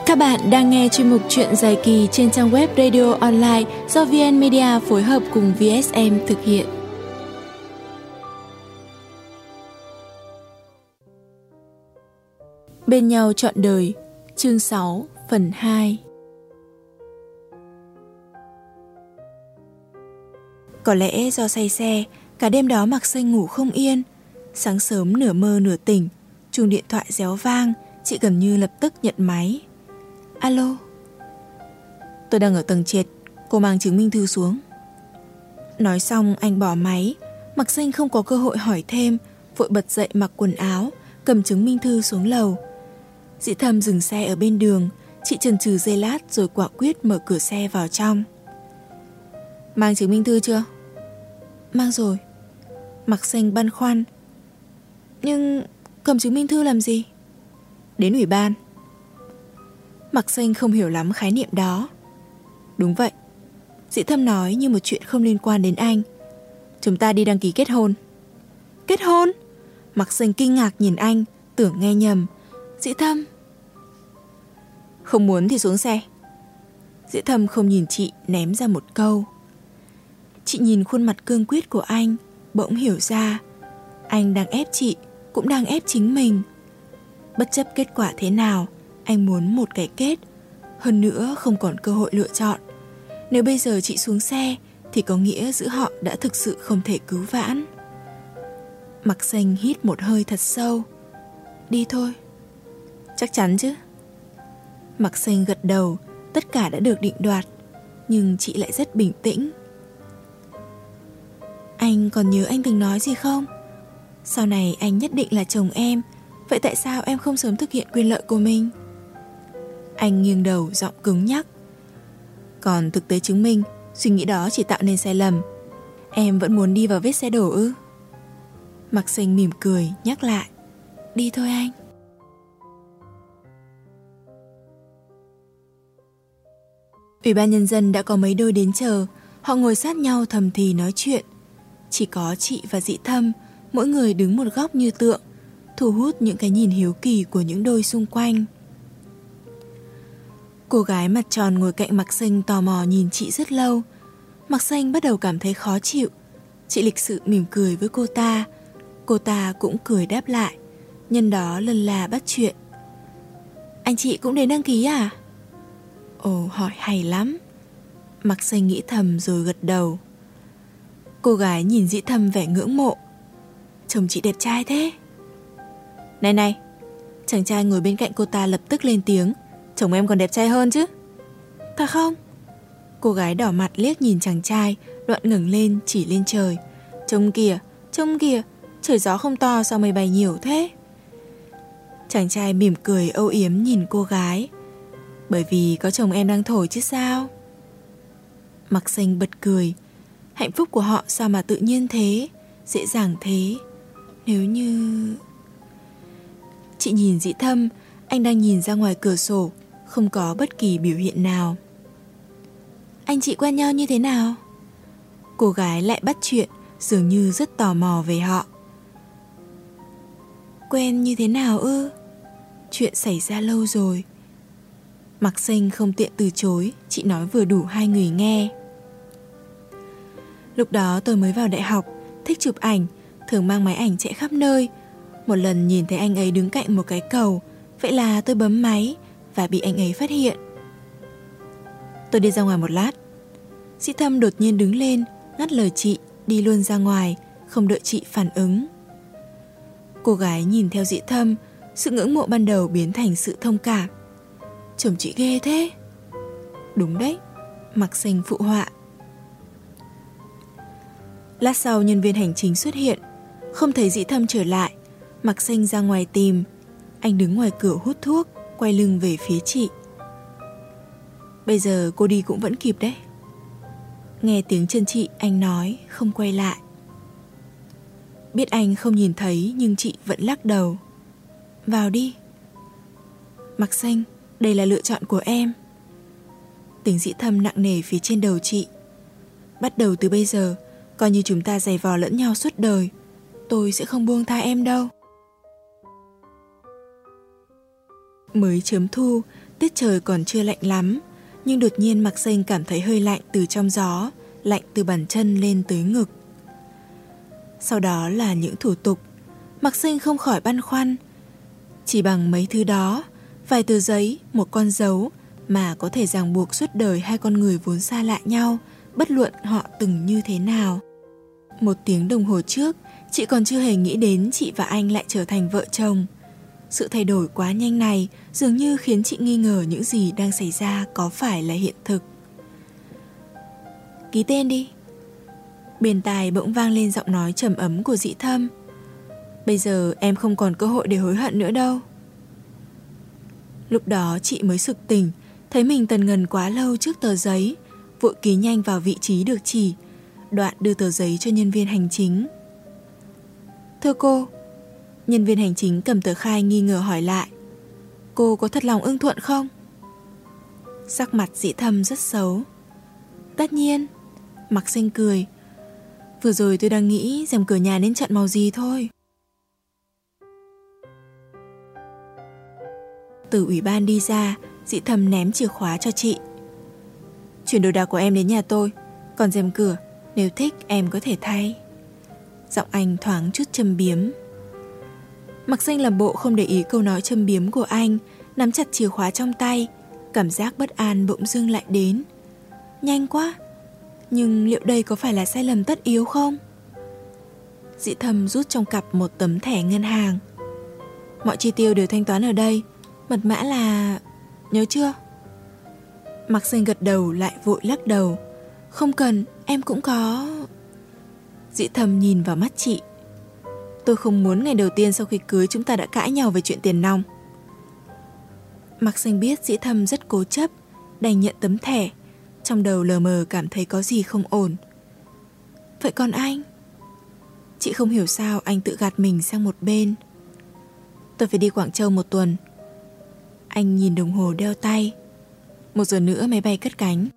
Các bạn đang nghe chuyên mục truyện dài kỳ trên trang web Radio Online do VN Media phối hợp cùng VSM thực hiện. Bên nhau trọn đời, chương 6, phần 2. Có lẽ do say xe, cả đêm đó Mạc Xanh ngủ không yên. Sáng sớm nửa mơ nửa tỉnh, chuông điện thoại réo vang, chị gần như lập tức nhận máy. Alo. Tôi đang ở tầng trệt, cô mang chứng minh thư xuống. Nói xong anh bỏ máy. Mạc Xanh không có cơ hội hỏi thêm, vội bật dậy mặc quần áo, cầm chứng minh thư xuống lầu. Dĩ Thâm dừng xe ở bên đường. Chị chần chừ giây lát rồi quả quyết mở cửa xe vào trong. Mang chứng minh thư chưa? Mang rồi. Mạc Xanh băn khoăn. Nhưng cầm chứng minh thư làm gì? Đến ủy ban. Mạc Xanh không hiểu lắm khái niệm đó. Đúng vậy, Dĩ Thâm nói như một chuyện không liên quan đến anh. Chúng ta đi đăng ký kết hôn. Kết hôn? Mạc Xanh kinh ngạc nhìn anh, tưởng nghe nhầm. Dĩ Thâm. Không muốn thì xuống xe. Dĩ Thâm không nhìn chị, ném ra một câu. Chị nhìn khuôn mặt cương quyết của anh, bỗng hiểu ra anh đang ép chị, cũng đang ép chính mình. Bất chấp kết quả thế nào, anh muốn một cái kết. Hơn nữa không còn cơ hội lựa chọn. Nếu bây giờ chị xuống xe thì có nghĩa giữa họ đã thực sự không thể cứu vãn. Mạc Xanh hít một hơi thật sâu. Đi thôi. Chắc chắn chứ? Mạc Xanh gật đầu. Tất cả đã được định đoạt. Nhưng chị lại rất bình tĩnh. Anh còn nhớ anh từng nói gì không? Sau này anh nhất định là chồng em. Vậy tại sao em không sớm thực hiện quyền lợi của mình? Anh nghiêng đầu, giọng cứng nhắc. Còn thực tế chứng minh suy nghĩ đó chỉ tạo nên sai lầm. Em vẫn muốn đi vào vết xe đổ ư? Mạc Xanh mỉm cười nhắc lại. Đi thôi anh. Ủy ban nhân dân đã có mấy đôi đến chờ. Họ ngồi sát nhau thầm thì nói chuyện. Chỉ có chị và Dĩ Thâm, mỗi người đứng một góc như tượng, thu hút những cái nhìn hiếu kỳ của những đôi xung quanh. Cô gái mặt tròn ngồi cạnh Mạc Xanh tò mò nhìn chị rất lâu. Mạc Xanh bắt đầu cảm thấy khó chịu. Chị lịch sự mỉm cười với cô ta. Cô ta cũng cười đáp lại. Nhân đó lân là bắt chuyện. Anh chị cũng đến đăng ký à? Ồ, hỏi hay lắm. Mạc Xanh nghĩ thầm rồi gật đầu. Cô gái nhìn Dĩ Thâm vẻ ngưỡng mộ. Chồng chị đẹp trai thế. Này này. Chàng trai ngồi bên cạnh cô ta lập tức lên tiếng. Chồng em còn đẹp trai hơn chứ. Thật không? Cô gái đỏ mặt liếc nhìn chàng trai, đoạn ngẩng lên chỉ lên trời. Trông kìa, trời gió không to sao mây bay nhiều thế? Chàng trai mỉm cười âu yếm nhìn cô gái. Bởi vì có chồng em đang thổi chứ sao? Mạc Xanh bật cười. Hạnh phúc của họ sao mà tự nhiên thế, dễ dàng thế. Nếu như... Chị nhìn Dĩ Thâm. Anh đang nhìn ra ngoài cửa sổ, không có bất kỳ biểu hiện nào. Anh chị quen nhau như thế nào? Cô gái lại bắt chuyện, dường như rất tò mò về họ. Quen như thế nào ư? Chuyện xảy ra lâu rồi. Mạc Xanh không tiện từ chối. Chị nói vừa đủ hai người nghe. Lúc đó tôi mới vào đại học, thích chụp ảnh, thường mang máy ảnh chạy khắp nơi. Một lần nhìn thấy anh ấy đứng cạnh một cái cầu. Vậy là tôi bấm máy và bị anh ấy phát hiện. Tôi đi ra ngoài một lát. Dĩ Thâm đột nhiên đứng lên, ngắt lời chị, đi luôn ra ngoài, không đợi chị phản ứng. Cô gái nhìn theo Dĩ Thâm, sự ngưỡng mộ ban đầu biến thành sự thông cảm. Chồng chị ghê thế. Đúng đấy, Mạc Xanh phụ họa. Lát sau nhân viên hành chính xuất hiện. Không thấy Dĩ Thâm trở lại. Mạc Xanh ra ngoài tìm. Anh đứng ngoài cửa hút thuốc, quay lưng về phía chị. Bây giờ cô đi cũng vẫn kịp đấy. Nghe tiếng chân chị, anh nói không quay lại. Biết anh không nhìn thấy nhưng chị vẫn lắc đầu. Vào đi. Mạc Xanh, đây là lựa chọn của em. Tiếng Dĩ Thâm nặng nề phía trên đầu chị. Bắt đầu từ bây giờ, coi như chúng ta giày vò lẫn nhau suốt đời. Tôi sẽ không buông tha em đâu. Mới chớm thu, Tiết trời còn chưa lạnh lắm, nhưng đột nhiên Mạc Xanh cảm thấy hơi lạnh từ trong gió, lạnh từ bàn chân lên tới ngực. Sau đó là những thủ tục. Mạc Xanh không khỏi băn khoăn. Chỉ bằng mấy thứ đó, vài tờ giấy, một con dấu mà có thể ràng buộc suốt đời hai con người vốn xa lạ nhau, bất luận họ từng như thế nào. 1 tiếng đồng hồ trước, chị còn chưa hề nghĩ đến chị và anh lại trở thành vợ chồng. Sự thay đổi quá nhanh này dường như khiến chị nghi ngờ những gì đang xảy ra có phải là hiện thực. Ký tên đi. Bên tai bỗng vang lên giọng nói trầm ấm của Dĩ Thâm. Bây giờ em không còn cơ hội để hối hận nữa đâu. Lúc đó chị mới sực tỉnh, thấy mình tần ngần quá lâu trước tờ giấy, vội ký nhanh vào vị trí được chỉ, đoạn đưa tờ giấy cho nhân viên hành chính. Thưa cô. Nhân viên hành chính cầm tờ khai nghi ngờ hỏi lại. Cô có thật lòng ưng thuận không? Sắc mặt Dĩ Thâm rất xấu. Tất nhiên. Mạc Xanh cười. Vừa rồi tôi đang nghĩ rèm cửa nhà nên chọn màu gì thôi. Từ ủy ban đi ra, Dĩ Thâm ném chìa khóa cho chị. Chuyển đồ đạc của em đến nhà tôi, còn rèm cửa, nếu thích em có thể thay. Giọng anh thoáng chút châm biếm. Mạc Xanh làm bộ không để ý câu nói châm biếm của anh, nắm chặt chìa khóa trong tay, cảm giác bất an bỗng dưng lại đến. Nhanh quá, nhưng liệu đây có phải là sai lầm tất yếu không? Dĩ Thâm rút trong cặp một tấm thẻ ngân hàng. Mọi chi tiêu đều thanh toán ở đây, mật mã là... nhớ chưa? Mạc Xanh gật đầu lại vội lắc đầu. Không cần, em cũng có... Dĩ Thâm nhìn vào mắt chị. Tôi không muốn ngày đầu tiên sau khi cưới chúng ta đã cãi nhau về chuyện tiền nong. Mạc Xanh biết Dĩ Thâm rất cố chấp, đành nhận tấm thẻ. Trong đầu lờ mờ cảm thấy có gì không ổn. Vậy còn anh? Chị không hiểu sao anh tự gạt mình sang một bên. Tôi phải đi Quảng Châu 1 tuần. Anh nhìn đồng hồ đeo tay. 1 giờ nữa máy bay cất cánh.